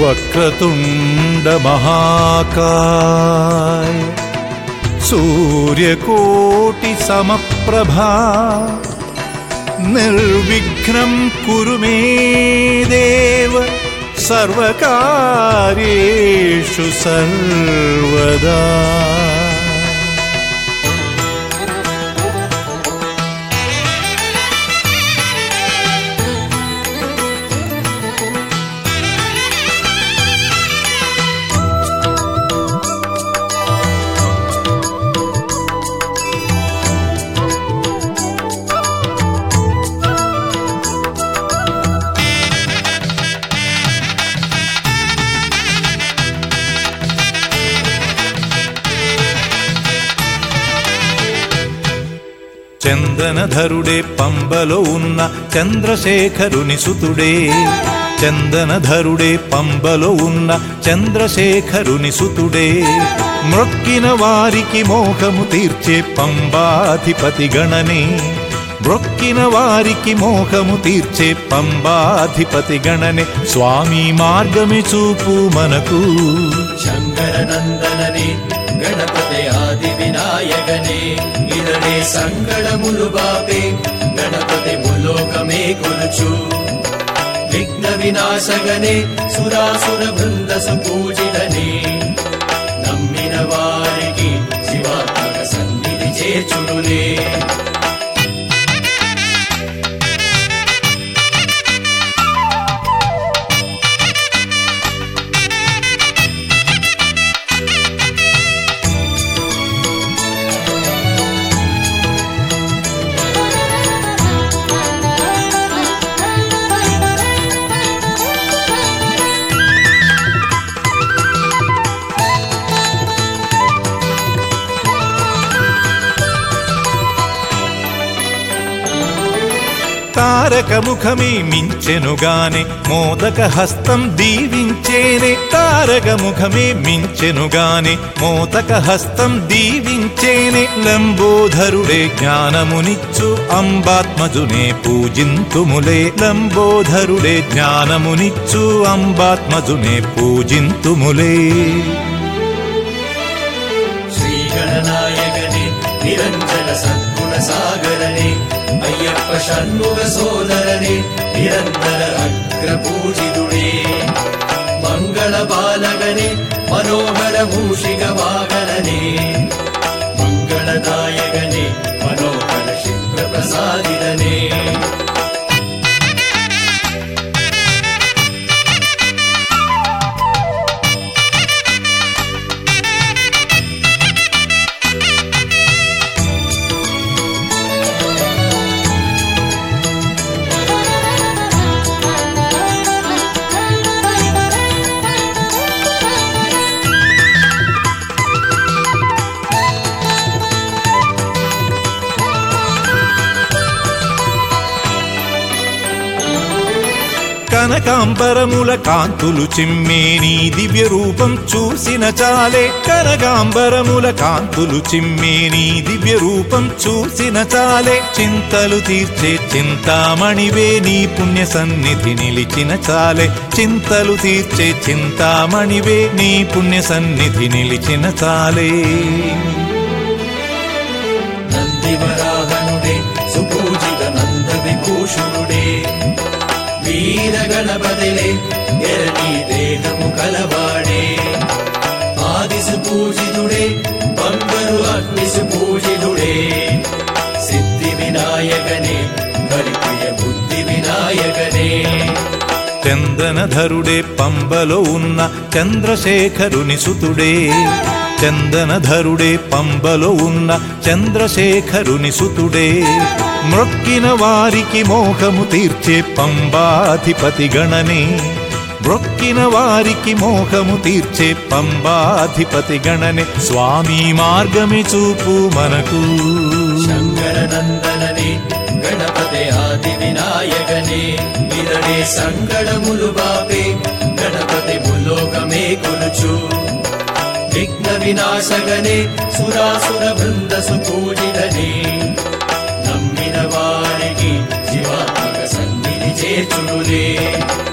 వక్రతుండ మహాకాయ సూర్యకోటి సమప్రభా నిర్విఘ్నం కురు మే దేవ సర్వకార్యేషు సర్వదా. చందనధరుడే పంబలో ఉన్న చంద్రశేఖరుని సుతుడే. చందనధరుడే పంబలో ఉన్న చంద్రశేఖరుని సుతుడే. మ్రొక్కిన వారికి మోహము తీర్చే పంబాధిపతి గణనే. మ్రొక్కిన వారికి మోహము తీర్చే పంబాధిపతి గణనే. స్వామి మార్గమే చూపు మనకు శంకరనందననే గణపతి ఆది వినాయకనే. ఇదడే సంగళములు బాపే గణపతి ములోకమే కొలుచు. విఘ్న వినాశగనే సురాసుర బృంద సుపూజితనే. నమ్మిన వారికి శివాత్మక సన్నిధి చేర్చునులే. తారక ముఖమే మించెనుగానే మోదక హస్తం దీవించేనే. తారక ముఖమే మించెనుగానే మోదక హస్తం దీవించేనే. లంబోధరుడే జ్ఞానమునిచ్చు అంబాత్మజునే పూజింతుములే. లంబోధరుడే జ్ఞానమునిచ్చు అంబాత్మజునే పూజింతుములే. శ్రీగణనాయకనే నిరంజన సద్గుణ సాగరనే. అయ్యప్ప షణ్ముఖ సోదరనే నిరంతర అగ్ర పూజితుడే. మంగళ బాలగనే మనోహర మూషిక వాగననే. మంగళదాయకనే మనోహర శివ ప్రసాదిదనే. కనకాంబరముల కాంతులు చిమ్మే నీ దివ్య రూపం చూసిన చాలే. కనకాంబరముల కాంతులు చిమ్మే నీ దివ్య రూపం చూసిన చాలే. చింతలు తీర్చే చింతామణివే నీ పుణ్య సన్నిధి నిలిచిన చాలే. చింతలు తీర్చే చింతామణివే నీ పుణ్య సన్నిధి నిలిచిన చాలే. నందివరాహనుడే సుపూజిత నంద విభూషణుడే. వీర గణపతిలే ఎరని దేహము కలవాడే. ఆది సుపూజితుడే బంగారు అగ్ని సుపూజితుడే. సిద్ధి వినాయకనే హరిప్రియ బుద్ధి వినాయకనే. చందనధరుడే పంబలో ఉన్న చంద్రశేఖరుని సుతుడే. చందనధరుడే పంబలో ఉన్న చంద్రశేఖరుని సుతుడే. మ్రొక్కిన వారికి మోహము తీర్చే పంబాధిపతి గణనే. మ్రొక్కిన వారికి మోహము తీర్చే పంబాధిపతి గణనే. స్వామి మార్గమే చూపు మనకు శంకరనందననే గణపతి ఆది వినాయకనే. ఇదడే సంగళములు బాపే గణపతి ములోకమే కొలుచు. విఘ్న వినాశగనే సురాసుర బృంద సుపూజితనే. నమ్మిన వారికి శివాత్మక సన్నిధి చేర్చునులే.